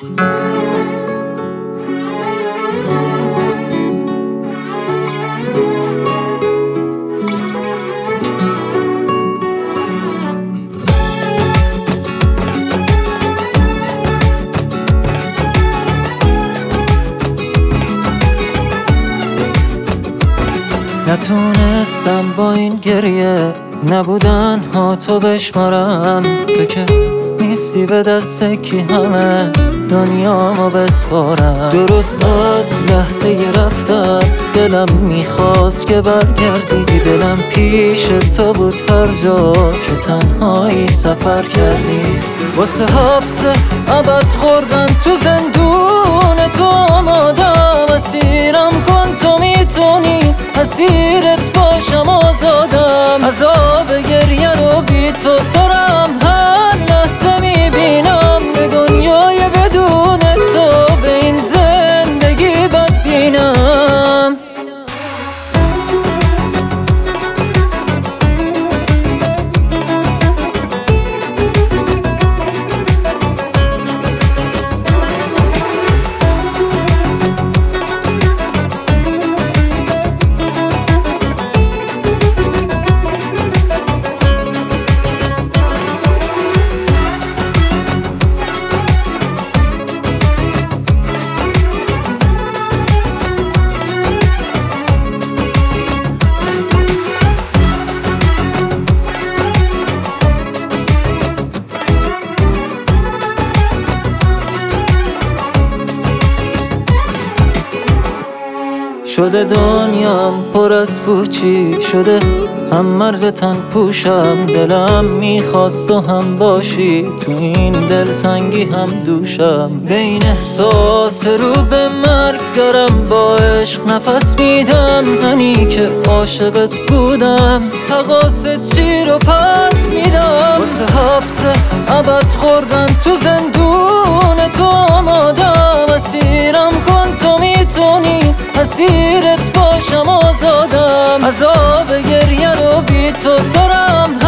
نتونستم با این گریه نبودن ها تو بشمارم. تو که نیستی به دست کی همه دنیامو بسپارم. درست از لحظه رفتن دلم میخواست که برگردی. دلم پیش تو بود هر جا که تنهایی سفر کردی. واسه حبس ابد خوردن تو زندون تو آمادم. اسیرم کن تو میتونی اسیرت باشم آزادم. عذاب گریه رو بی تو دارم هر لحظه میبینم. به دنیای بدون تو به این زندگی بدبینم. شده دنیام پر از پوچی شده، هم مرز تن پوشم. دلم میخواست و هم باشی تو این دلتنگی هم دوشم. بین احساس رو به مرگ دارم با عشق نفس میدم. منی که عاشقت بودم تقاصد چی رو پس میدم. واسه حبس ابد خوردن تو زندون تو آمادم. اسیرم کن تو میتونی اسیرت باشم آزادم. عذاب گریه رو بی تو دارم